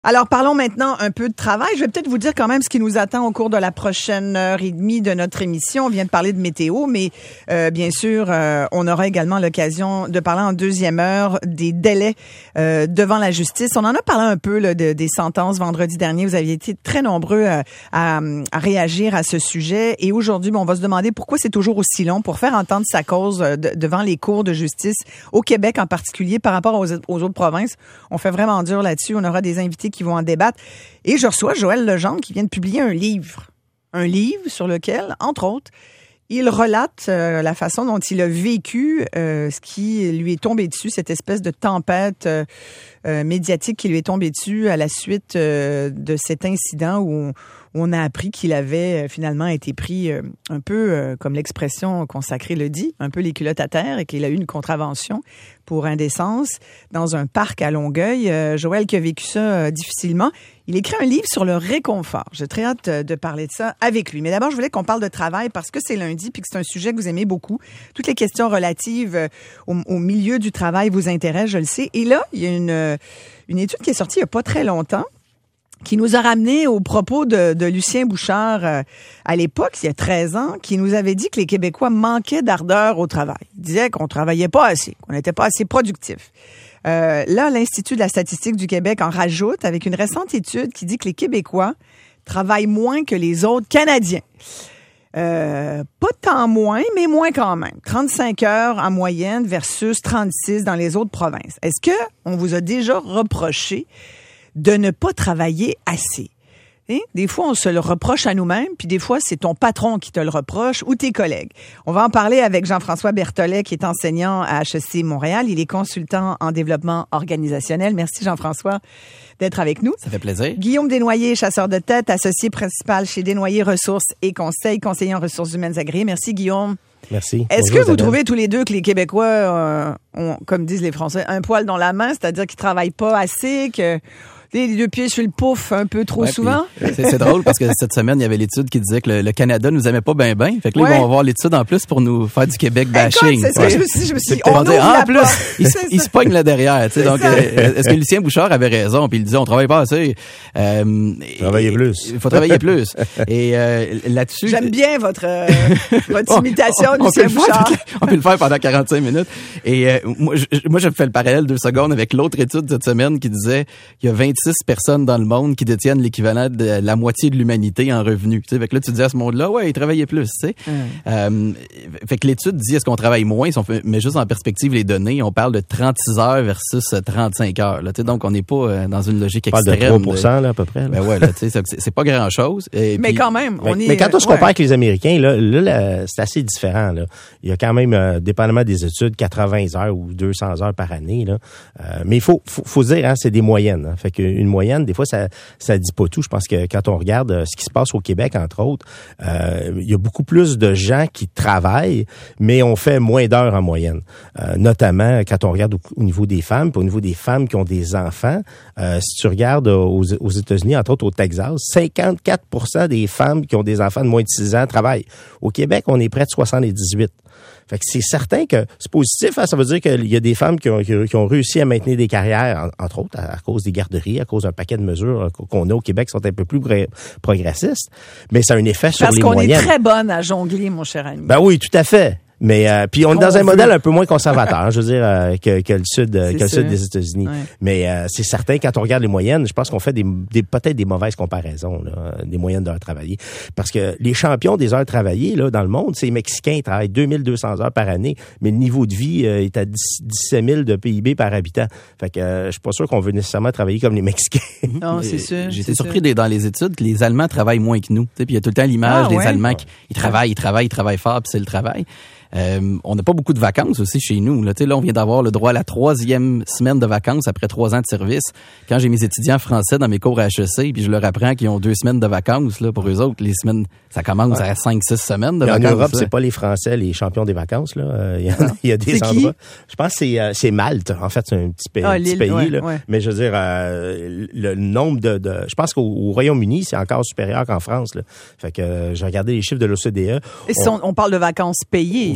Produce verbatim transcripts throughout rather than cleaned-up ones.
Alors, parlons maintenant un peu de travail. Je vais peut-être vous dire quand même ce qui nous attend au cours de la prochaine heure et demie de notre émission. On vient de parler de météo, mais euh, bien sûr, euh, on aura également l'occasion de parler en deuxième heure des délais euh, devant la justice. On en a parlé un peu là, de, des sentences vendredi dernier. Vous aviez été très nombreux à, à, à réagir à ce sujet. Et aujourd'hui, bon, on va se demander pourquoi c'est toujours aussi long pour faire entendre sa cause de, devant les cours de justice au Québec en particulier par rapport aux, aux autres provinces. On fait vraiment dur là-dessus. On aura des invités qui vont en débattre. Et je reçois Joël Legendre qui vient de publier un livre. Un livre sur lequel, entre autres, il relate euh, la façon dont il a vécu euh, ce qui lui est tombé dessus, cette espèce de tempête euh, euh, médiatique qui lui est tombée dessus à la suite euh, de cet incident où on, où on a appris qu'il avait euh, finalement été pris euh, un peu, euh, comme l'expression consacrée le dit, un peu les culottes à terre et qu'il a eu une contravention pour indécence dans un parc à Longueuil. Euh, Joël qui a vécu ça euh, difficilement. Il écrit un livre sur le réconfort. J'ai très hâte de parler de ça avec lui. Mais d'abord, je voulais qu'on parle de travail parce que c'est lundi puis que c'est un sujet que vous aimez beaucoup. Toutes les questions relatives au, au milieu du travail vous intéressent, je le sais. Et là, il y a une, une étude qui est sortie il n'y a pas très longtemps qui nous a ramené aux propos de, de Lucien Bouchard euh, à l'époque, il y a treize ans, qui nous avait dit que les Québécois manquaient d'ardeur au travail. Il disait qu'on travaillait pas assez, qu'on n'était pas assez productifs. Euh, là, l'Institut de la statistique du Québec en rajoute avec une récente étude qui dit que les Québécois travaillent moins que les autres Canadiens. Euh, pas tant moins, mais moins quand même. trente-cinq heures en moyenne versus trente-six dans les autres provinces. Est-ce que on vous a déjà reproché de ne pas travailler assez? Hein? Des fois, on se le reproche à nous-mêmes, puis des fois, c'est ton patron qui te le reproche ou tes collègues. On va en parler avec Jean-François Berthollet, qui est enseignant à H E C Montréal. Il est consultant en développement organisationnel. Merci, Jean-François, d'être avec nous. Ça fait plaisir. Guillaume Desnoyers, chasseur de tête, associé principal chez Desnoyers Ressources et Conseil, conseiller en ressources humaines agréées. Merci, Guillaume. Merci. Est-ce Bonjour, que vous Isabelle. trouvez tous les deux que les Québécois euh, ont, comme disent les Français, un poil dans la main, c'est-à-dire qu'ils travaillent pas assez, que les deux pieds sur le pouf un peu trop Ouais, souvent? C'est, c'est drôle parce que cette semaine, il y avait l'étude qui disait que le, le Canada nous aimait pas bien bien. Fait que là, Ouais. ils vont avoir l'étude en plus pour nous faire du Québec bashing. Écoute, c'est ça, Ouais. je me suis dit, je me suis dit, Ils on vont ouvre dire, ah, la en plus, porte. il, C'est il ça. se pogne là derrière. Tu sais, C'est donc, ça. euh, est-ce que Lucien Bouchard avait raison? Puis il disait, on travaille pas assez. Euh, Travailler et- plus. Il faut travailler plus. Et euh, là-dessus... J'aime bien votre, euh, votre On- imitation on, de on Lucien peut le faire Bouchard. toute la- on peut le faire pendant quarante-cinq minutes. Et euh, moi, je, moi, je fais le parallèle deux secondes avec l'autre étude cette semaine qui disait qu'il y a vingt-six personnes dans le monde qui détiennent l'équivalent de la moitié de l'humanité en revenus. Tu sais, fait que là, tu dis à ce monde-là, ouais, ils travaillaient plus. Tu sais. Mm. Euh, fait que l'étude dit est-ce qu'on travaille moins, si on fait, mais juste en perspective les données, on parle de trente-six heures versus trente-cinq heures. Là, tu sais, donc on n'est pas euh, dans une logique On parle de extrême. trois pour cent là, à peu près. Là. Ben ouais, là, tu sais, c'est, c'est pas grand-chose. Et Mais puis- quand même, on Mais, est... mais quand on se ouais. compare avec les Américains, là, là, là, c'est assez différent. Là. Il y a quand même, euh, dépendamment des études, quatre-vingts heures ou deux cents heures par année. Là. Euh, mais il faut, faut, faut dire, hein, c'est des moyennes. Hein. Fait qu'une moyenne, des fois, ça ça dit pas tout. Je pense que quand on regarde euh, ce qui se passe au Québec, entre autres, euh, il y a beaucoup plus de gens qui travaillent, mais on fait moins d'heures en moyenne. Euh, notamment quand on regarde au, au niveau des femmes, puis au niveau des femmes qui ont des enfants. Euh, si tu regardes aux, aux États-Unis, entre autres au Texas, cinquante-quatre pour cent des femmes qui ont des enfants de moins de six ans travaillent. Au Québec, on est près de soixante-dix-huit. Fait que c'est certain que c'est positif, hein? Ça veut dire qu'il y a des femmes qui ont, qui ont réussi à maintenir des carrières, entre autres, à, à cause des garderies, à cause d'un paquet de mesures qu'on a au Québec qui sont un peu plus pro- progressistes. Mais ça a un effet sur Parce les qu'on moyennes. est très bonne à jongler, mon cher ami. Ben oui, tout à fait. Mais euh, puis on est Qu'on dans un veut. modèle un peu moins conservateur, hein, je veux dire, euh, que, que le sud, euh, C'est que le sûr. sud des États-Unis. Ouais. Mais euh, c'est certain, quand on regarde les moyennes, je pense qu'on fait des, des peut-être des mauvaises comparaisons, là, des moyennes d'heures travaillées. Parce que les champions des heures travaillées là dans le monde, c'est les Mexicains, ils travaillent deux mille deux cents heures par année, mais le niveau de vie euh, est à dix-sept mille de P I B par habitant. Fait que euh, je suis pas sûr qu'on veut nécessairement travailler comme les Mexicains. Non, c'est Et sûr. J'ai c'est été surpris sûr. des- dans les études que les Allemands travaillent moins que nous. Tu sais, puis il y a tout le temps l'image Ah, des ouais? Allemands qui ils travaillent, ils travaillent, ils travaillent fort, puis c'est le travail. Euh, on n'a pas beaucoup de vacances aussi chez nous. Là, tu sais, là, on vient d'avoir le droit à la troisième semaine de vacances après trois ans de service. Quand j'ai mes étudiants français dans mes cours à H E C, puis je leur apprends qu'ils ont deux semaines de vacances, là, pour eux autres, les semaines, ça commence Ouais. à cinq, six semaines de Et en vacances. Europe, là. c'est pas les Français les champions des vacances là. Euh, Il y, a, il y a des C'est qui? endroits. Je pense que c'est euh, c'est Malte. En fait, c'est un petit, pays, Ah, un petit l'île, pays ouais, là. ouais. Mais je veux dire, euh, le nombre de, de je pense qu'au au Royaume-Uni, c'est encore supérieur qu'en France. Là. Fait que euh, j'ai regardé les chiffres de l'O C D E. Et si on, on parle de vacances payées, évidemment.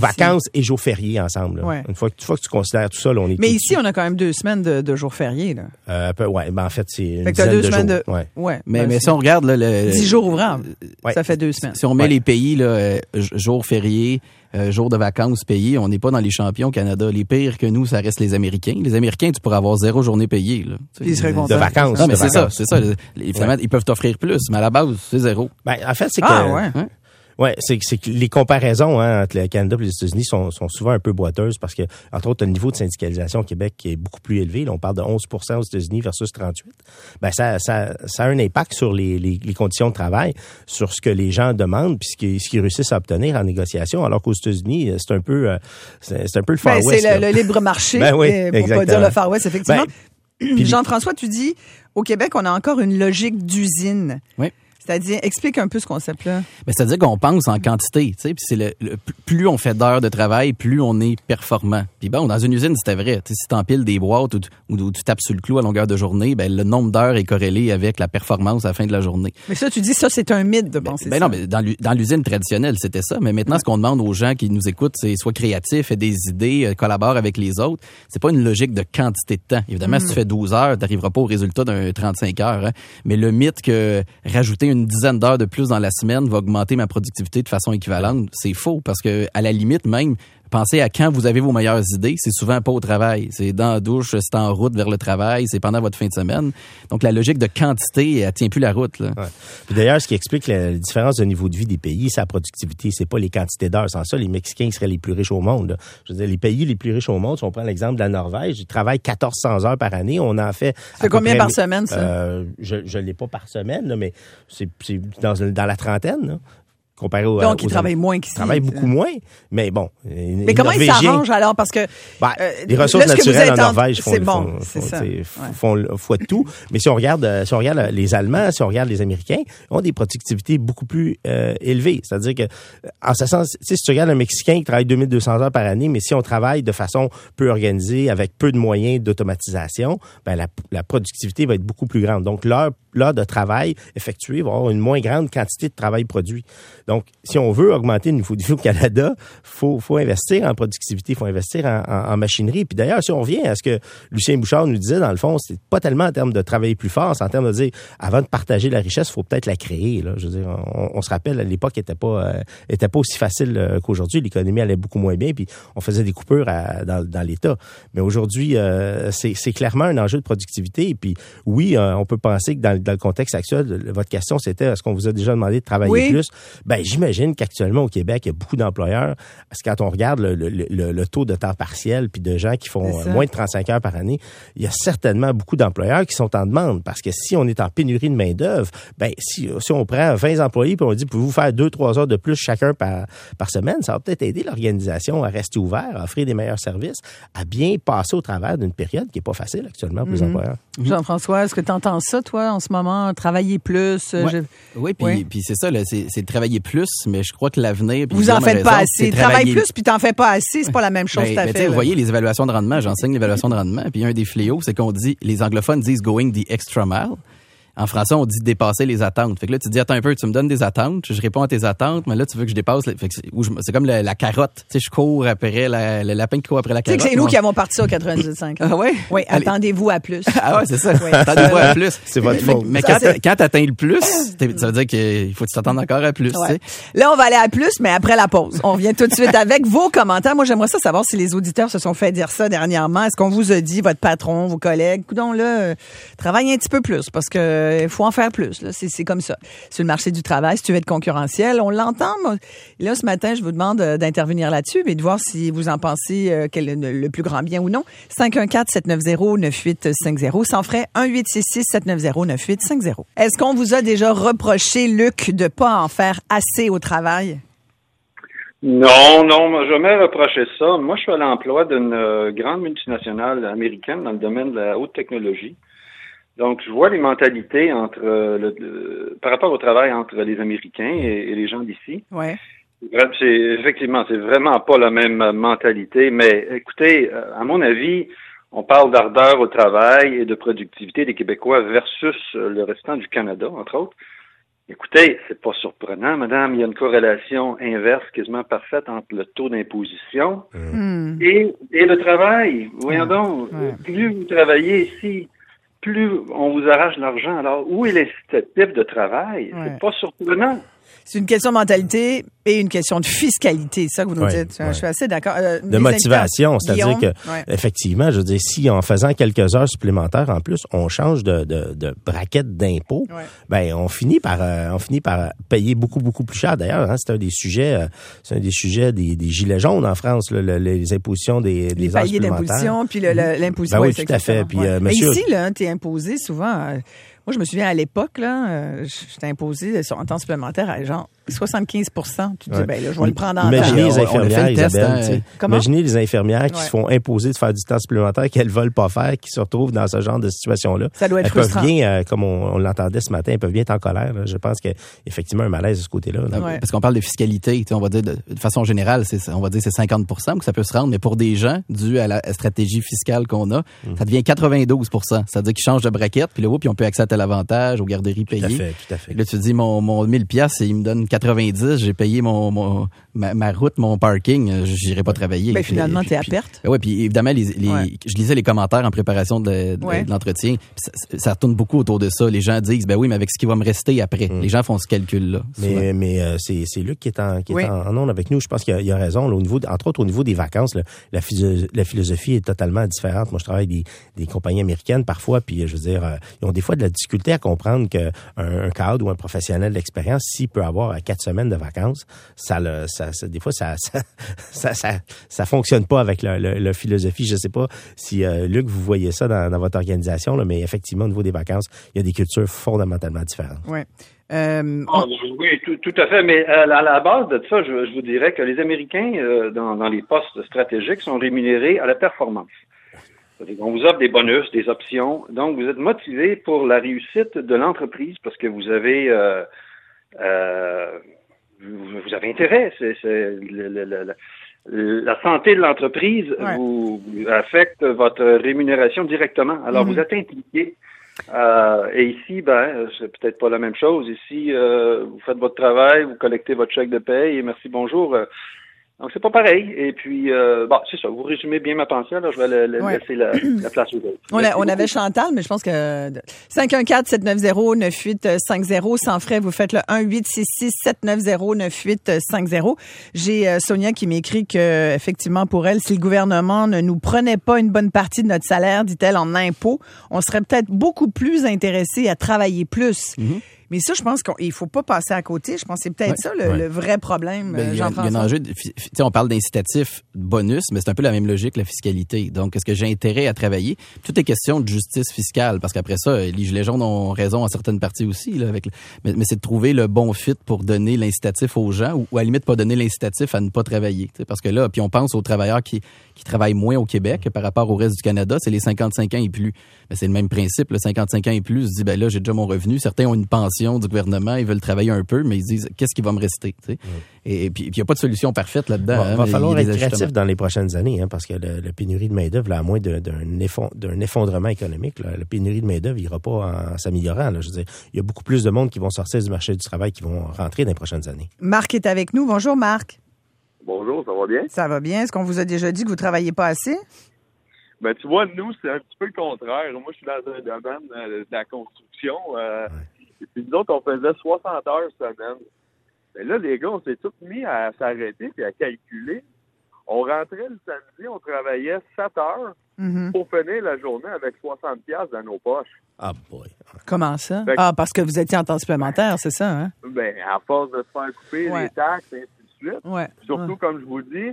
vacances et jours fériés ensemble. Là. Ouais. Une fois que, une fois que tu considères tout ça, là, on est Mais tout ici, dessus. on a quand même deux semaines de, de jours fériés. Là. Euh, peu, ouais, ben en fait, c'est une Fait que t'as dizaine deux de semaines jours. de... Ouais. Ouais. Mais, Ben, mais c'est si on regarde là, le, dix jours ouvrables, ouais. ça fait deux semaines. Si on met Ouais. les pays, là, euh, j- jours fériés, euh, jours de vacances payés, on n'est pas dans les champions au Canada. Les pires que nous, ça reste les Américains. Les Américains, tu pourrais avoir zéro journée payée. Là. Puis ils seraient De- contents. De vacances. Non, mais de c'est ça, vacances. c'est ça. Les, finalement, ils peuvent t'offrir plus, mais à la base, c'est zéro. Ben, en fait, c'est que... Ah, ouais. Hein? Ouais, c'est, c'est que les comparaisons hein, entre le Canada et les États-Unis sont, sont souvent un peu boiteuses parce que, entre autres, le niveau de syndicalisation au Québec qui est beaucoup plus élevé. Là, on parle de onze pour cent aux États-Unis versus trente-huit. Ben ça, ça, ça a un impact sur les, les, les conditions de travail, sur ce que les gens demandent, puis ce qu'ils, ce qu'ils réussissent à obtenir en négociation. Alors qu'aux États-Unis, c'est un peu, euh, c'est, c'est un peu le Far Ben, West. c'est le, là. le libre marché, Ben oui, euh, pour exactement. pas dire le Far West, effectivement. Ben, puis- Jean-François, tu dis, au Québec, on a encore une logique d'usine. Oui. C'est-à-dire, explique un peu ce concept-là. Ben, c'est-à-dire qu'on pense en quantité, tu sais, puis c'est le, le- plus on fait d'heures de travail, plus on est performant. Puis bon, dans une usine, c'était vrai. Tu sais, si t'empiles des boîtes ou, tu- ou, ou tu tapes sur le clou à longueur de journée, ben le nombre d'heures est corrélé avec la performance à la fin de la journée. Mais ça, tu dis, ça, c'est un mythe de penser Ben ça. non, mais dans, l'u- dans l'usine traditionnelle, c'était ça. Mais maintenant, ce qu'on demande aux gens qui nous écoutent, c'est soit créatif, aient des idées, euh, collabore avec les autres. C'est pas une logique de quantité de temps. Évidemment, si tu fais douze heures, t'arriveras pas au résultat d'un trente-cinq heures. Hein. Mais le mythe que rajouter une dizaine d'heures de plus dans la semaine va augmenter ma productivité de façon équivalente, c'est faux. Parce que à la limite même, pensez à quand vous avez vos meilleures idées, c'est souvent pas au travail. C'est dans la douche, c'est en route vers le travail, c'est pendant votre fin de semaine. Donc la logique de quantité, elle tient plus la route. Là. Ouais. Puis d'ailleurs, ce qui explique la, la différence de niveau de vie des pays, c'est la productivité, c'est pas les quantités d'heures. Sans ça, les Mexicains seraient les plus riches au monde. Là. Je veux dire, les pays les plus riches au monde, si on prend l'exemple de la Norvège, ils travaillent quatorze cents heures par année. On en fait... C'est combien par semaine, ça? Euh, je je l'ai pas par semaine, là, mais c'est, c'est dans, dans la trentaine, là. Comparé au, Donc, aux ils travaillent moins qu'ici. Ils travaillent beaucoup moins, mais bon. Mais comment ils s'arrangent alors? Parce que Ben, euh, les ressources là, ce que vous naturelles en êtes en- Norvège font, c'est bon, font, c'est font, ça. t'sais, Ouais. font le fois de tout. Mais si on regarde, euh, si on regarde les Allemands, si on regarde les Américains, ils ont des productivités beaucoup plus euh, élevées. C'est-à-dire que, en ce sens, tu sais, si tu regardes un Mexicain qui travaille deux mille deux cents heures par année, mais si on travaille de façon peu organisée, avec peu de moyens d'automatisation, ben la, la productivité va être beaucoup plus grande. Donc l'heure, l'heure de travail effectuée va avoir une moins grande quantité de travail produit. Donc, si on veut augmenter le niveau de vie au Canada, faut faut investir en productivité, faut investir en, en, en machinerie. Puis d'ailleurs, si on revient à ce que Lucien Bouchard nous disait, dans le fond, c'est pas tellement en termes de travailler plus fort, c'est en termes de dire, avant de partager la richesse, faut peut-être la créer. Là. Je veux dire, on, on se rappelle, à l'époque, était pas euh, était pas aussi facile euh, qu'aujourd'hui. L'économie allait beaucoup moins bien, puis on faisait des coupures à, dans, dans l'État. Mais aujourd'hui, euh, c'est, c'est clairement un enjeu de productivité. Et puis, oui, euh, on peut penser que dans, dans le contexte actuel, votre question, c'était, est-ce qu'on vous a déjà demandé de travailler Oui. plus? Ben, j'imagine qu'actuellement, au Québec, il y a beaucoup d'employeurs. Parce que quand on regarde le, le, le, le taux de temps partiel puis de gens qui font C'est ça. euh, moins de trente-cinq heures par année, il y a certainement beaucoup d'employeurs qui sont en demande. Parce que si on est en pénurie de main-d'œuvre, ben, si, si on prend vingt employés puis on dit, pouvez-vous faire deux, trois heures de plus chacun par, par semaine, ça va peut-être aider l'organisation à rester ouvert, à offrir des meilleurs services, à bien passer au travers d'une période qui est pas facile actuellement pour les Mhm. employeurs. Jean-François, est-ce que tu entends ça, toi, en ce moment? Travailler plus? euh, Ouais. je- Oui, puis Oui. puis c'est ça, là, c'est, c'est de travailler plus, mais je crois que l'avenir... puis Vous en Guillaume a faites pas raison, assez. c'est Travaille travailler- plus, puis t'en fais pas assez, c'est pas la même chose Ben, tout à ben, fait. tu sais, vous là. voyez les évaluations de rendement, j'enseigne l'évaluation de rendement, puis un des fléaux, c'est qu'on dit, les anglophones disent going the extra mile. En français, on dit dépasser les attentes. Fait que là, tu dis, attends un peu, tu me donnes des attentes, je réponds à tes attentes, mais là, tu veux que je dépasse. Fait que c'est, ou je- c'est comme la, la carotte. Tu sais, je cours après la, le lapin qui court après la Tu sais carotte. que c'est nous moi. qui avons parti au quatre-vingt-dix cinq. Ah ouais? Oui, Allez. attendez-vous à plus. Ah ouais, c'est ça. Oui. Attendez-vous à plus. C'est votre Mais- faute. Mais Ça, quand, c'est- quand t'atteins le plus, t'es- ça veut dire qu'il faut que tu t'attendes encore à plus. Ouais. Tu sais. Là, on va aller à plus, mais après la pause. On revient tout de suite avec vos commentaires. Moi, j'aimerais ça savoir si les auditeurs se sont fait dire ça dernièrement. Est-ce qu'on vous a dit, votre patron, vos collègues, coudonc, là, euh, travaille un petit peu plus parce que euh, il faut en faire plus. Là. C'est, c'est comme ça. Sur le marché du travail, si tu veux être concurrentiel, on l'entend. Moi. Là, ce matin, je vous demande euh, d'intervenir là-dessus et de voir si vous en pensez euh, quel est le, le plus grand bien ou non. cinq un quatre, sept neuf zéro, neuf huit cinq zéro. Sans frais, un huit six six, sept neuf zéro, neuf huit cinq zéro. Est-ce qu'on vous a déjà reproché, Luc, de pas en faire assez au travail? Non, non, moi, jamais reproché ça. Moi, je suis à l'emploi d'une euh, grande multinationale américaine dans le domaine de la haute technologie. Donc, je vois les mentalités entre euh, le, le- par rapport au travail entre les Américains et, et les gens d'ici. Ouais. C'est effectivement, c'est vraiment pas la même mentalité. Mais écoutez, euh, à mon avis, on parle d'ardeur au travail et de productivité des Québécois versus euh, le restant du Canada, entre autres. Écoutez, c'est pas surprenant, madame. Il y a une corrélation inverse quasiment parfaite entre le taux d'imposition Mm. et, et le travail. Voyons Ouais. donc, Ouais. plus vous travaillez ici, plus on vous arrache de l'argent. Alors, où est l'incitatif de travail? Ouais. C'est pas surprenant. C'est une question de mentalité et une question de fiscalité, c'est ça que vous nous Ouais, dites. ouais. Je suis assez d'accord. Euh, De les motivation, invités, c'est-à-dire Guillaume? que Ouais. effectivement, je veux dire, si en faisant quelques heures supplémentaires en plus, on change de, de, de braquette d'impôt, Ouais. ben on finit par euh, on finit par payer beaucoup beaucoup plus cher. D'ailleurs, hein, c'est un des sujets, euh, c'est un des sujets des, des gilets jaunes en France, là, le- les impositions des, des Les heures paliers supplémentaires. d'imposition, puis le- le- l'imposition. Ben oui, ouais, tout c'est à fait. exactement, Puis, ouais. euh, Mais monsieur- ici, là, t'es imposé souvent. euh, moi, je me souviens à l'époque, là, euh, j'étais imposé sur un temps supplémentaire à genre soixante-quinze pour cent. Tu te dis, Ouais. ben là, je vais le prendre en Imaginez temps. les On- on a fait infirmières, le test, Isabelle. hein, tu sais. Comment? Imaginez les infirmières qui Ouais. se font imposer de faire du temps supplémentaire qu'elles veulent pas faire, qui se retrouvent dans ce genre de situation-là. Ça doit être elles peuvent frustrant. bien, euh, comme on, on l'entendait ce matin, elles peuvent bien être en colère. là. Je pense qu'il y a effectivement un malaise de ce côté-là. là. Ouais. Parce qu'on parle de fiscalité, tu sais, on va dire de, de façon générale, c'est, on va dire c'est cinquante pour cent que ça peut se rendre, mais pour des gens, dû à la stratégie fiscale qu'on a, Mm. ça devient quatre-vingt-douze pour cent. Ça veut dire qu'ils changent de braquette, puis là, puis on peut accéder à tel avantage, aux garderies Tout à payées. fait, tout à fait. Là, tu te dis, mon, mon mille piastres, il me donne quatre-vingt-dix, j'ai payé mon, mon ma, ma route, mon parking, euh, j'irai pas travailler. Ben, Puis- finalement, puis- t'es à puis- perte. Oui, puis évidemment, les, les, Ouais. je lisais les commentaires en préparation de, de- Ouais. de l'entretien. Puis Ça, ça tourne beaucoup autour de ça. Les gens disent, ben oui, mais avec ce qui va me rester après. Les gens font ce calcul-là. souvent. Mais, mais euh, c'est, c'est Luc qui est en, qui est Oui. en, en onde avec nous. Je pense qu'il a, il a raison. Là, au niveau, de- entre autres, au niveau des vacances, là, la, physio- la philosophie est totalement différente. Moi, je travaille avec des, des compagnies américaines parfois, puis euh, je veux dire, euh, ils ont des fois de la difficulté à comprendre qu'un un cadre ou un professionnel d'expérience, s'il peut avoir euh, quatre semaines de vacances, ça, le, ça, ça des fois, ça, ça, ça, ça, ça fonctionne pas avec la, la, la philosophie. Je sais pas si euh, Luc, vous voyez ça dans, dans votre organisation, là, mais effectivement, au niveau des vacances, il y a des cultures fondamentalement différentes. Ouais. Euh, Ah, oui, tout, tout à fait. Mais à la, à la base de ça, je, je vous dirais que les Américains, euh, dans, dans les postes stratégiques, sont rémunérés à la performance. C'est-à-dire qu'on vous offre des bonus, des options. Donc, vous êtes motivé pour la réussite de l'entreprise parce que vous avez euh, euh, vous, vous avez intérêt. C'est, c'est le, le, le, le, la santé de l'entreprise Ouais. vous, vous affecte votre rémunération directement. Alors, Mhm. vous êtes impliqué. Euh, et ici, ben, c'est peut-être pas la même chose. Ici, euh, vous faites votre travail, vous collectez votre chèque de paye et merci, bonjour. Euh, donc, c'est pas pareil. Et puis, euh, bon, c'est ça. Vous résumez bien ma pensée. Alors, je vais la- la- Ouais. laisser la, la place aux autres. On, a- Merci on avait beaucoup. Chantal, mais je pense que cinq un quatre, sept neuf zéro, neuf huit cinq zéro sans frais, vous faites le un huit six six, sept neuf zéro, neuf huit cinq zéro. J'ai euh, Sonia qui m'écrit que effectivement pour elle, si le gouvernement ne nous prenait pas une bonne partie de notre salaire, dit-elle, en impôts, on serait peut-être beaucoup plus intéressé à travailler plus. Mais ça, je pense qu'il faut pas passer à côté. Je pense que c'est peut-être Ouais. ça le, Ouais. le vrai problème, Ben, euh, il y a, il y a un Jean-François. enjeu, de, fi- fi- tu sais, on parle d'incitatif bonus, mais c'est un peu la même logique, la fiscalité. Donc, est-ce que j'ai intérêt à travailler? Tout est question de justice fiscale, parce qu'après ça, les gilets jaunes ont raison en certaines parties aussi, là, avec, le- mais, mais c'est de trouver le bon fit pour donner l'incitatif aux gens, ou, ou à la limite pas donner l'incitatif à ne pas travailler. Tu sais, parce que là, puis on pense aux travailleurs qui, qui travaillent moins au Québec par rapport au reste du Canada, c'est les cinquante-cinq ans et plus. Mais c'est le même principe, le cinquante-cinq ans et plus, se dit, ben là, j'ai déjà mon revenu. Certains ont une pension du gouvernement, ils veulent travailler un peu, mais ils se disent, qu'est-ce qui va me rester? Tu sais? Et, et puis, il n'y a pas de solution parfaite là-dedans. Il hein, va mais falloir il y a des être créatif ajustements. dans les prochaines années, hein, parce que le, le pénurie de main-d'œuvre, là, à moins de- d'un, effond- d'un effondrement économique, là, la pénurie de main-d'œuvre n'ira pas en s'améliorant. Là. Je veux dire, il y a beaucoup plus de monde qui vont sortir du marché du travail qui vont rentrer dans les prochaines années. Marc est avec nous. Bonjour, Marc. Bonjour, ça va bien? Ça va bien? Est-ce qu'on vous a déjà dit que vous travaillez pas assez? Ben, tu vois, nous, c'est un petit peu le contraire. Moi, je suis dans un domaine euh, de la construction. Euh, Et puis, nous autres, on faisait soixante heures semaine. Mais là, les gars, on s'est tous mis à s'arrêter et à calculer. On rentrait le samedi, on travaillait sept heures Mhm. pour finir la journée avec soixante piastres dans nos poches. Ah boy. Comment ça? Fait que- Ah, parce que vous étiez en temps supplémentaire, c'est ça, hein? Ben, à force de se faire couper Ouais. les taxes et ainsi de suite. Ouais. Surtout, Ouais. comme je vous dis,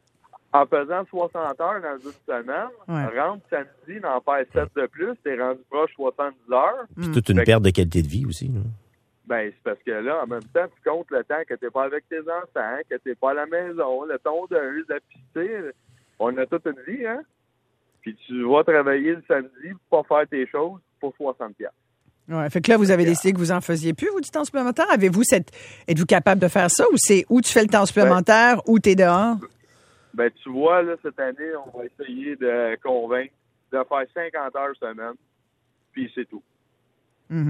en faisant soixante heures dans une semaine, Ouais. rentre samedi, n'en faire sept de plus, t'es rendu proche soixante-dix heures. Puis toute une Fait que- perte de qualité de vie aussi. Là. Ben, c'est parce que là, en même temps, tu comptes le temps que t'es pas avec tes enfants, que t'es pas à la maison, le tondeuse, la piscine. On a toute une vie, hein? Puis tu vas travailler le samedi pour pas faire tes choses pour soixante piastres. Ouais. Fait que là, vous avez décidé que vous en faisiez plus, vous, du temps supplémentaire. Avez-vous cette. Êtes-vous capable de faire ça ou c'est où tu fais le temps supplémentaire ou t'es dehors? Ben, tu vois, là, cette année, on va essayer de convaincre de faire cinquante heures semaine, puis c'est tout. Mhm.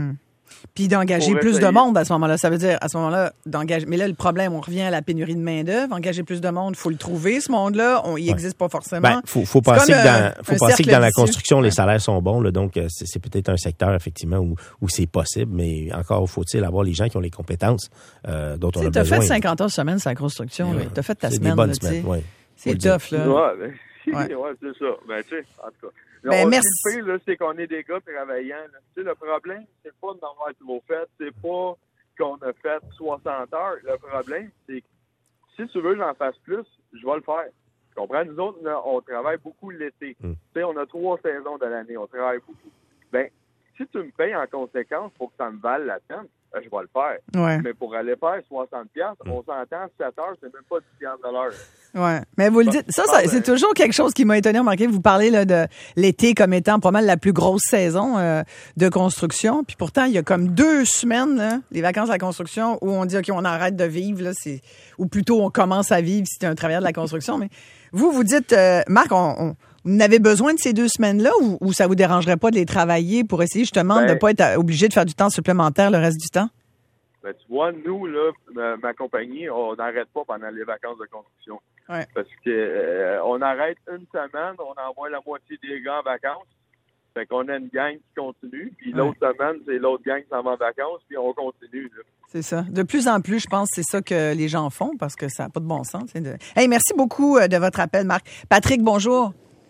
Puis d'engager Pour plus essayer. de monde à ce moment-là. Ça veut dire, à ce moment-là, d'engager. Mais là, le problème, on revient à la pénurie de main-d'œuvre. Engager plus de monde, il faut le trouver, ce monde-là. On, il n'existe pas forcément. Ben, faut, faut C'est penser comme, que euh, dans, faut un penser que cercle dans la vicieux. construction, les Ouais. salaires sont bons, là, donc euh, c'est, c'est peut-être un secteur, effectivement, où, où c'est possible, mais encore faut-il avoir les gens qui ont les compétences euh, dont on Tu a sais, t'as besoin. fait cinquante heures semaine sur la construction. Ouais. Là. T'as fait ta C'est semaine. des bonnes là, tu sais. semaines, ouais. C'est Faut le tough, là. Ouais, ben, Ouais. ouais, c'est ça. Ben, tu sais, en tout cas. Ben, On- merci. Le pire, là, c'est qu'on est des gars travaillants. Là. Tu sais, le problème, c'est pas d'en avoir trop fait, c'est pas qu'on a fait soixante heures. Le problème, c'est que si tu veux que j'en fasse plus, je vais le faire. Tu comprends? Nous autres, là, on travaille beaucoup l'été. Mm. Tu sais, on a trois saisons de l'année, on travaille beaucoup. Ben, si tu me payes en conséquence pour que ça me vale la peine, ben, je vais le faire. Ouais. Mais pour aller faire soixante piastres, on s'entend, sept heures, c'est même pas dix piastres de l'heure. Ouais. Mais vous le dites, ça, ça c'est toujours quelque chose qui m'a étonné. Remarquez, vous parlez là, de l'été comme étant pas mal la plus grosse saison euh, de construction. Puis pourtant, il y a comme deux semaines, là, les vacances de la construction, où on dit, OK, on arrête de vivre, là, c'est, ou plutôt on commence à vivre si t'es un travailleur de la construction. Mais vous, vous dites, euh, Marc, on, on, vous avez besoin de ces deux semaines-là ou, ou ça vous dérangerait pas de les travailler pour essayer justement Ben, de pas être obligé de faire du temps supplémentaire le reste du temps? Ben, tu vois, nous, là, ma, ma compagnie, on n'arrête pas pendant les vacances de construction. Ouais. Parce que euh, on arrête une semaine, on envoie la moitié des gars en vacances. Fait qu'on a une gang qui continue. Puis Ouais. l'autre semaine, c'est l'autre gang qui s'en va en vacances, puis on continue. Là. C'est ça. De plus en plus, je pense que c'est ça que les gens font parce que ça n'a pas de bon sens. C'est de... Hey, merci beaucoup euh, de votre appel, Marc. Patrick, bonjour.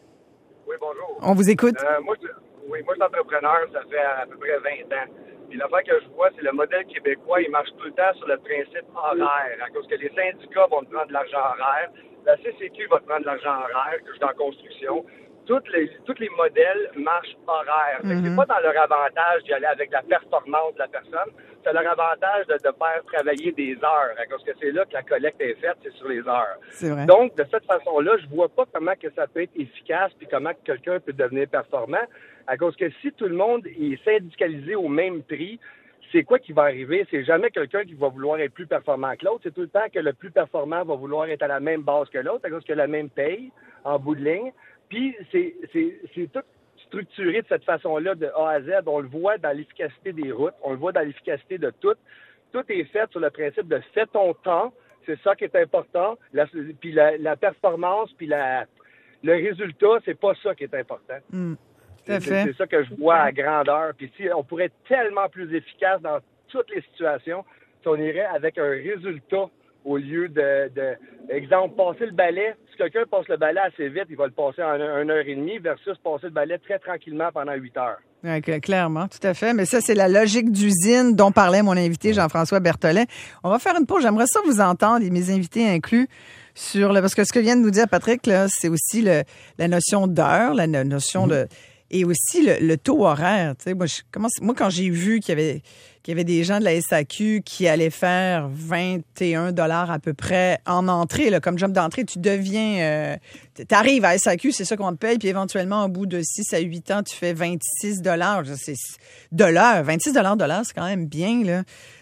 Oui, bonjour. On vous écoute. Euh, moi, je, oui, moi, je suis entrepreneur, ça fait à peu près vingt ans. Puis l'affaire que je vois, c'est le modèle québécois, il marche tout le temps sur le principe horaire, à cause que les syndicats vont te prendre de l'argent horaire, la C C Q va te prendre de l'argent horaire, que je suis en construction. Toutes les, tous les modèles marchent horaire. Fait que Mhm. c'est pas dans leur avantage d'y aller avec la performance de la personne, c'est leur avantage de, de faire travailler des heures, à cause que c'est là que la collecte est faite, c'est sur les heures. C'est vrai. Donc, de cette façon-là, je vois pas comment que ça peut être efficace puis comment que quelqu'un peut devenir performant. À cause que si tout le monde est syndicalisé au même prix, c'est quoi qui va arriver? C'est jamais quelqu'un qui va vouloir être plus performant que l'autre. C'est tout le temps que le plus performant va vouloir être à la même base que l'autre, à cause que la même paye, en bout de ligne. Puis, c'est, c'est, c'est tout structuré de cette façon-là, de A à Z. On le voit dans l'efficacité des routes. On le voit dans l'efficacité de tout. Tout est fait sur le principe de fais ton temps. C'est ça qui est important. La, puis la, la performance, puis la, le résultat, c'est pas ça qui est important. Mm. Tout à C'est, fait. c'est ça que je vois à grandeur. Puis si on pourrait être tellement plus efficace dans toutes les situations, si on irait avec un résultat au lieu de, de exemple, passer le balai. Si quelqu'un passe le balai assez vite, il va le passer en une heure et demie versus passer le balai très tranquillement pendant huit heures. Ouais, cl- clairement, tout à fait. Mais ça, c'est la logique d'usine dont parlait mon invité Jean-François Berthollet. On va faire une pause. J'aimerais ça vous entendre, et mes invités inclus, sur le, parce que ce que vient de nous dire Patrick, là, c'est aussi le, la notion d'heure, la no- notion de, et aussi le, le taux horaire. Tu sais, moi, je, comment, moi, quand j'ai vu qu'il y avait, qu'il y avait des gens de la S A Q qui allaient faire vingt et un dollars à peu près en entrée, là, comme job d'entrée, tu deviens, euh, t'arrives à S A Q, c'est ça qu'on te paye, puis éventuellement, au bout de six à huit ans, tu fais vingt-six dollars. C'est de l'heure. vingt-six dollars de l'heure, c'est quand même bien, là.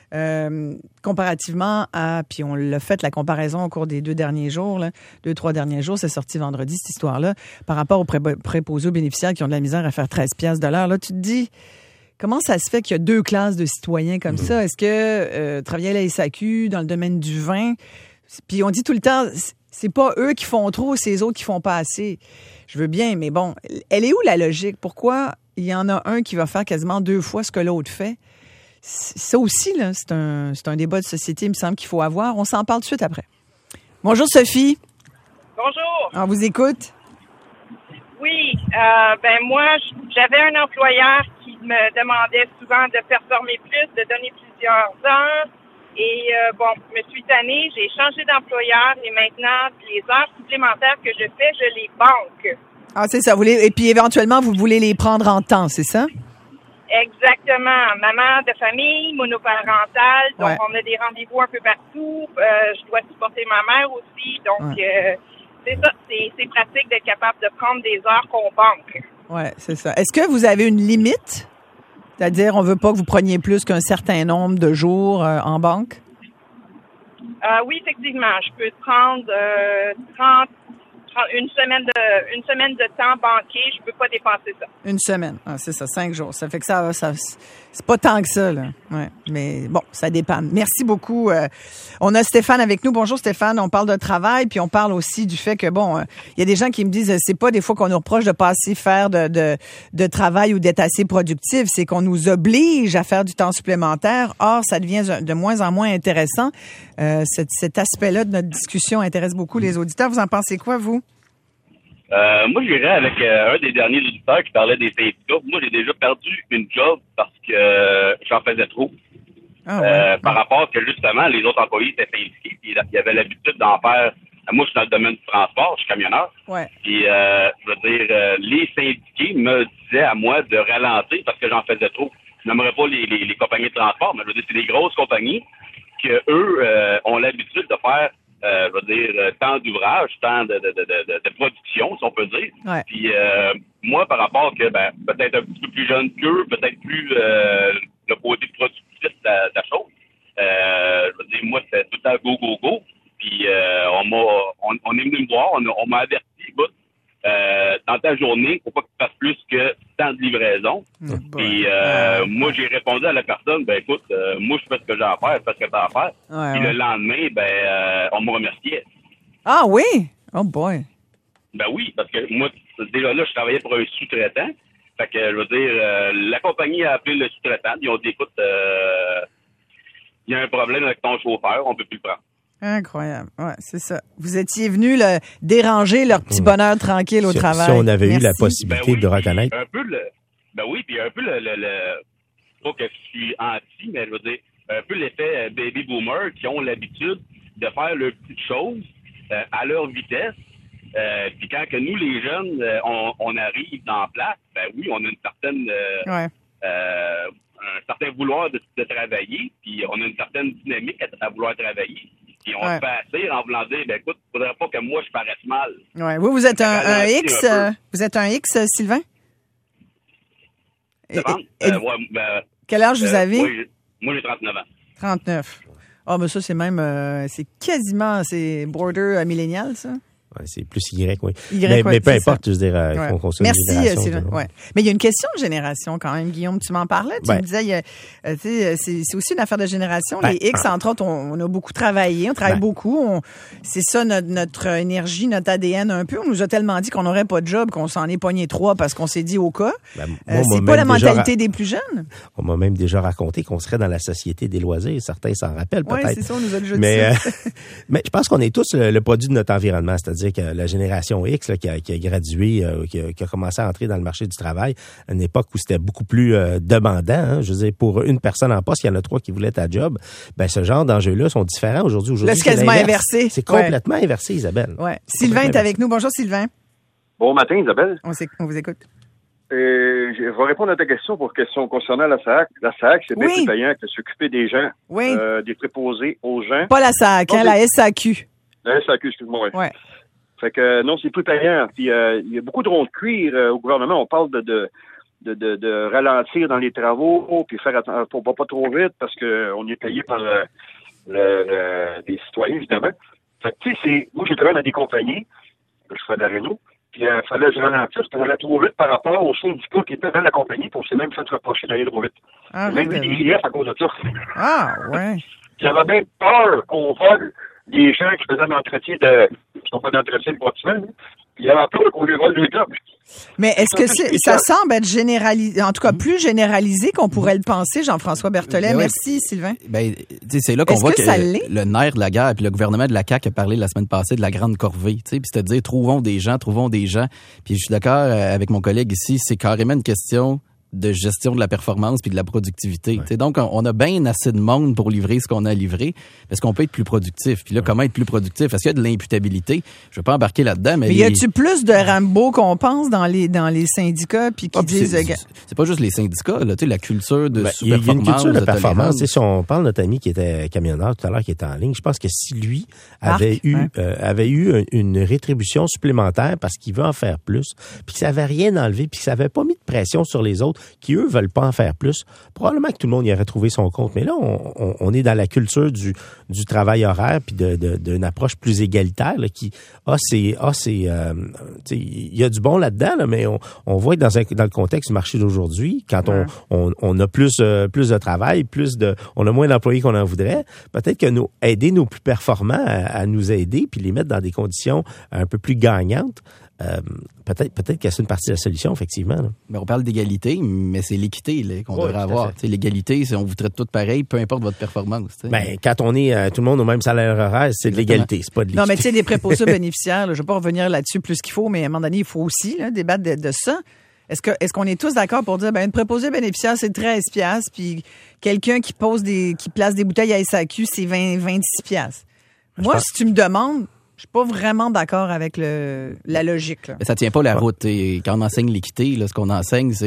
Euh, comparativement à, puis on l'a fait la comparaison au cours des deux derniers jours, là, deux, trois derniers jours, c'est sorti vendredi cette histoire-là, par rapport aux pré- préposés aux bénéficiaires qui ont de la misère à faire treize piastres de l'heure. Là, tu te dis, comment ça se fait qu'il y a deux classes de citoyens comme ça? Est-ce que euh, travailler à la S A Q dans le domaine du vin, puis on dit tout le temps, c'est pas eux qui font trop, c'est les autres qui font pas assez. Je veux bien, mais bon, elle est où la logique? Pourquoi il y en a un qui va faire quasiment deux fois ce que l'autre fait? Ça aussi, là, c'est un, c'est un débat de société, il me semble qu'il faut avoir. On s'en parle tout de suite après. Bonjour, Sophie. Bonjour. On vous écoute. Oui, euh, ben moi, j'avais un employeur qui me demandait souvent de performer plus, de donner plusieurs heures. Et euh, bon, je me suis tannée, j'ai changé d'employeur et maintenant, les heures supplémentaires que je fais, je les banque. Ah, c'est ça. Vous voulez, et puis éventuellement, vous voulez les prendre en temps, c'est ça? Exactement. Maman de famille, monoparentale, donc Ouais. on a des rendez-vous un peu partout. Euh, je dois supporter ma mère aussi, donc Ouais. euh, c'est ça, c'est, c'est pratique d'être capable de prendre des heures qu'on banque. Oui, c'est ça. Est-ce que vous avez une limite? C'est-à-dire, on veut pas que vous preniez plus qu'un certain nombre de jours euh, en banque? Euh, oui, effectivement. Je peux prendre euh, trente, prendre une semaine de une semaine de temps banqué, je peux pas dépenser ça. Une semaine, ah, c'est ça, cinq jours. Ça fait que ça, ça c'est pas tant que ça, là. Ouais, mais bon, ça dépanne. Merci beaucoup. Euh, on a Stéphane avec nous. Bonjour Stéphane. On parle de travail, puis on parle aussi du fait que bon, il euh, y a des gens qui me disent, c'est pas des fois qu'on nous reproche de pas assez faire de de, de travail ou d'être assez productif, c'est qu'on nous oblige à faire du temps supplémentaire. Or, ça devient de moins en moins intéressant. Euh, cet, cet aspect-là de notre discussion intéresse beaucoup les auditeurs. Vous en pensez quoi, vous? Euh, moi, j'irais avec euh, un des derniers auditeurs qui parlait des syndicats. Moi, j'ai déjà perdu une job parce que euh, j'en faisais trop. Ah ouais. euh, par rapport que, justement, les autres employés étaient syndiqués puis ils avaient l'habitude d'en faire. Moi, je suis dans le domaine du transport, je suis camionneur. Ouais. Puis, euh, je veux dire, euh, les syndiqués me disaient à moi de ralentir parce que j'en faisais trop. Je n'aimerais pas les, les, les compagnies de transport, mais je veux dire, c'est des grosses compagnies que eux euh, ont l'habitude de faire Euh, je veux dire, euh, tant d'ouvrage, tant de, de, de, de, de production, si on peut dire. Ouais. Puis euh, moi, par rapport que ben, peut-être un petit peu plus jeune qu'eux, peut-être plus euh, le côté productif de la, de la chose. Euh, je veux dire, moi, c'était tout le temps go, go, go. Puis euh, on m'a on, on est venu me voir, on, on m'a averti, écoute, euh, dans ta journée, faut pas que tu fasses plus que tant de livraison. Mmh, Puis ouais. euh, ouais. moi, j'ai répondu à la personne, ben écoute, euh, moi, je fais ce que j'ai à faire, je fais ce que t'as à faire. Ouais, Puis ouais. le lendemain, ben, euh, on me remerciait. Ah oui? Oh boy. Ben oui, parce que moi, déjà là, je travaillais pour un sous-traitant. Fait que, je veux dire, euh, la compagnie a appelé le sous-traitant. Ils ont dit, écoute, euh, il y a un problème avec ton chauffeur, on peut plus le prendre. Incroyable. Ouais, c'est ça. Vous étiez venu le, déranger leur petit bonheur tranquille au si, travail. Si on avait Merci. eu la possibilité Ben oui, de reconnaître. Un peu le, ben oui, puis un peu le, le, le pas que je suis anti, mais je veux dire, un peu l'effet baby boomer qui ont l'habitude de faire leurs petites choses euh, à leur vitesse. Euh, puis quand que nous, les jeunes, euh, on, on arrive dans place, ben oui, on a une certaine euh, Ouais. euh, un certain vouloir de, de travailler, puis on a une certaine dynamique à, à vouloir travailler. Puis on Ouais. se fait asseoir en voulant dire, ben écoute, il faudrait pas que moi je paraisse mal. Ouais. Vous, vous êtes un, un Ralentir X, un peu. euh, vous êtes un X, euh, Sylvain? Et- Devant, et- euh, ouais, ben, quel âge vous euh, avez? Moi, j'ai, moi, j'ai trente-neuf ans. trente-neuf. Ah, mais ça, c'est même, euh, c'est quasiment, c'est border euh, millénial, ça? Ouais, c'est plus Y, oui. Y, mais, ouais, mais peu c'est importe, ça. je veux dire, euh, Ouais. qu'on, qu'on soit une Merci, génération, Sylvain. de- Ouais. Mais il y a une question de génération quand même, Guillaume. Tu m'en parlais. Tu Ben. me disais, il y a, euh, tu sais, c'est, c'est aussi une affaire de génération. Ben. Les X, entre autres, on, on a beaucoup travaillé, on travaille Ben. beaucoup. On, c'est ça notre, notre énergie, notre A D N un peu. On nous a tellement dit qu'on n'aurait pas de job qu'on s'en est pogné trois parce qu'on s'est dit au cas. Ben, moi, Euh, on c'est m'a pas la même déjà mentalité ra- des plus jeunes. On m'a même déjà raconté qu'on serait dans la société des loisirs. Certains s'en rappellent Oui, peut-être. c'est ça, on nous a déjà dit Mais, ça. euh, mais je pense qu'on est tous le, le produit de notre environnement, c'est-à-dire que la génération X là, qui, a, qui a gradué, euh, qui, a, qui a commencé à entrer dans le marché du travail à une époque où c'était beaucoup plus euh, demandant. Hein, je veux dire, pour une personne en poste, il y en a trois qui voulaient ta job. Ben ce genre d'enjeux-là sont différents aujourd'hui. Aujourd'hui, Là, c'est quasiment l'inverse. inversé. C'est Ouais. complètement inversé, Isabelle. Ouais. Sylvain est Complètement avec nous. Bonjour, Sylvain. Bon matin, Isabelle. On, s'éc- on vous écoute. Euh, je vais répondre à ta question pour question concernant la S A C. La S A C, c'est bien Oui. plus payant que s'occuper des gens, Oui. euh, des préposés aux gens. Pas la S A C, hein, Non, la S A Q. La S A Q, excuse-moi. Ouais. Ouais. Fait que euh, non, c'est plus payant. Puis euh, il y a beaucoup de ronds de cuir euh, au gouvernement. On parle de de, de, de, de ralentir dans les travaux, puis faire attention, faut pas, pas trop vite parce que on est payé par le, le, le- les citoyens, évidemment. Fait que tu sais, c'est. Moi, j'ai travaillé dans des compagnies, je fais de la Renault, puis il euh, fallait que je ralentisse, parce qu'on allait trop vite par rapport aux syndicats qui étaient dans la compagnie, puis on s'est même fait reprocher d'aller trop vite. Ah, Même ouais, eu des griefs à cause de ça. Ah, ouais. J'avais même peur qu'on vole des gens qui faisaient l'entretien de. qui sont pas d'entretien de bâtiment, hein. Puis il y avait peur qu'on les vole le job. Mais est-ce que c'est, ça spécial. semble être généralisé, en tout cas plus généralisé qu'on pourrait le penser, Jean-François Berthollet? Ben ouais. Merci, Sylvain. Ben, tu sais, c'est là qu'on Est-ce voit que que, ça euh, l'est? le nerf de la guerre, puis le gouvernement de la C A Q a parlé la semaine passée de la grande corvée, tu sais, puis c'est-à-dire trouvons des gens, trouvons des gens. Puis je suis d'accord euh, avec mon collègue ici, c'est carrément une question de gestion de la performance puis de la productivité. Tu sais, donc, on, on a bien assez de monde pour livrer ce qu'on a livré. Est-ce qu'on peut être plus productif? Puis là, comment être plus productif? Est-ce qu'il y a de l'imputabilité? Je veux pas embarquer là-dedans, mais... Mais y les- a-tu plus de Rambo qu'on pense dans les dans les syndicats puis qui Ah, puis disent c'est, euh, c'est, c'est pas juste les syndicats, là, tu sais, la culture de Ben, il y a une sous-performance. culture de de performance. tolérance. Tu sais, si on parle de notre ami qui était camionneur tout à l'heure, qui était en ligne, je pense que si lui Marc, avait eu ouais. euh, avait eu un- une rétribution supplémentaire parce qu'il veut en faire plus, puis que ça avait rien enlevé, puis que ça avait pas mis de pression sur les autres qui, eux, veulent pas en faire plus, probablement que tout le monde y aurait trouvé son compte. Mais là, on, on, on est dans la culture du, du travail horaire puis de, de, d'une approche plus égalitaire là, qui a ses... A ses euh, il y a du bon là-dedans, là, mais on, on voit que dans, un, dans le contexte du marché d'aujourd'hui, quand ouais. on, on, on a plus, euh, plus de travail, plus de, on a moins d'employés qu'on en voudrait, peut-être que nous aider nos plus performants à, à nous aider puis les mettre dans des conditions un peu plus gagnantes, euh, peut-être peut-être que c'est une partie de la solution, effectivement. Là. Mais on parle d'égalité, mais c'est l'équité là, qu'on oui, devrait avoir. L'égalité, c'est on vous traite tous pareil, peu importe votre performance. Ben, quand on est euh, tout le monde au même salaire horaire, c'est de l'égalité, c'est pas de l'équité. Non, mais tu sais, des préposés bénéficiaires, là, je ne vais pas revenir là-dessus plus qu'il faut, mais à un moment donné, il faut aussi là, débattre de, de ça. Est-ce que est-ce qu'on est tous d'accord pour dire ben une préposée bénéficiaire c'est treize piastres puis quelqu'un qui pose des qui place des bouteilles à S A Q c'est vingt vingt-six piastres. Moi, si tu me demandes, je suis pas vraiment d'accord avec le la logique. Là. Mais ça tient pas la route. Et quand on enseigne l'équité, là, ce qu'on enseigne, c'est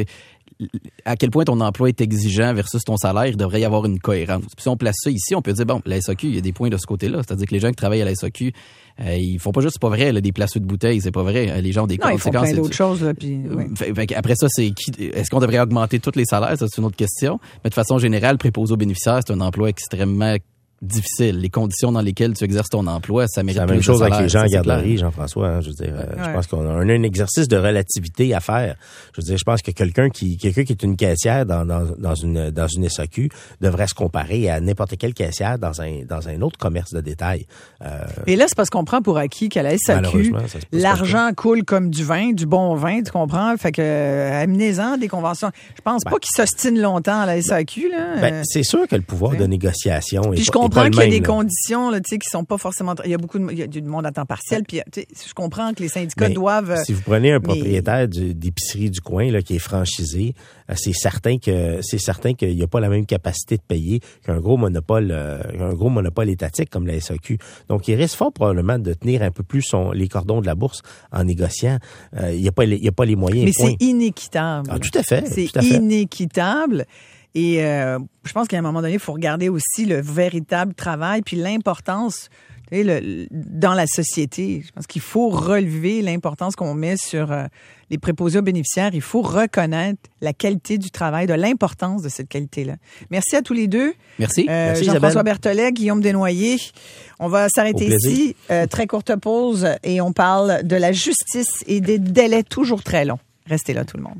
à quel point ton emploi est exigeant versus ton salaire. Il devrait y avoir une cohérence. Puis si on place ça ici, on peut dire, bon, la S A Q, il y a des points de ce côté-là. C'est-à-dire que les gens qui travaillent à la S A Q, euh, ils font pas juste, c'est pas vrai, là, des placeux de bouteilles, c'est pas vrai. Les gens ont des non, conséquences. Ils font plein d'autres choses. Là, puis, oui. fait, fait, après ça, c'est qui, est-ce qu'on devrait augmenter tous les salaires? Ça, c'est une autre question. Mais de façon générale, préposé aux bénéficiaires, c'est un emploi extrêmement difficile. Les conditions dans lesquelles tu exerces ton emploi, ça mérite plus de salaire. C'est la même chose avec les gens en garderie, Jean-François. Hein, je veux dire, ouais. je pense qu'on a un, un exercice de relativité à faire. Je veux dire, je pense que quelqu'un qui, quelqu'un qui est une caissière dans, dans, dans une, dans une S A Q devrait se comparer à n'importe quelle caissière dans un, dans un autre commerce de détail. Euh, Et là, c'est parce qu'on prend pour acquis qu'à la S A Q, l'argent coule comme du vin, du bon vin, tu comprends? Fait que, euh, amenez-en des conventions. Je pense ben, pas qu'ils s'ostinent longtemps à la S A Q, là. Ben, c'est sûr que le pouvoir ben. de négociation est, je pas, comprends est pas qu'il y a même, des là. conditions là, qui sont pas forcément... Il y a beaucoup de, il y a du monde à temps partiel. Puis, je comprends que les syndicats mais doivent... Si vous prenez un mais... propriétaire du, d'épicerie du coin là, qui est franchisé, c'est certain que c'est certain qu'il n'y a pas la même capacité de payer qu'un gros monopole euh, un gros monopole étatique comme la S A Q. Donc, il risque fort probablement de tenir un peu plus son, les cordons de la bourse en négociant. Euh, il n'y a pas il y a pas les moyens. Mais point. c'est inéquitable. Ah, tout à fait. C'est tout à fait. inéquitable. Et euh, je pense qu'à un moment donné, il faut regarder aussi le véritable travail puis l'importance tu sais, le, dans la société. Je pense qu'il faut relever l'importance qu'on met sur euh, les préposés aux bénéficiaires. Il faut reconnaître la qualité du travail, de l'importance de cette qualité-là. Merci à tous les deux. Merci. Euh, Merci Jean-François Isabelle. Berthollet, Guillaume Desnoyers. On va s'arrêter ici. Euh, très courte pause et on parle de la justice et des délais toujours très longs. Restez là, tout le monde.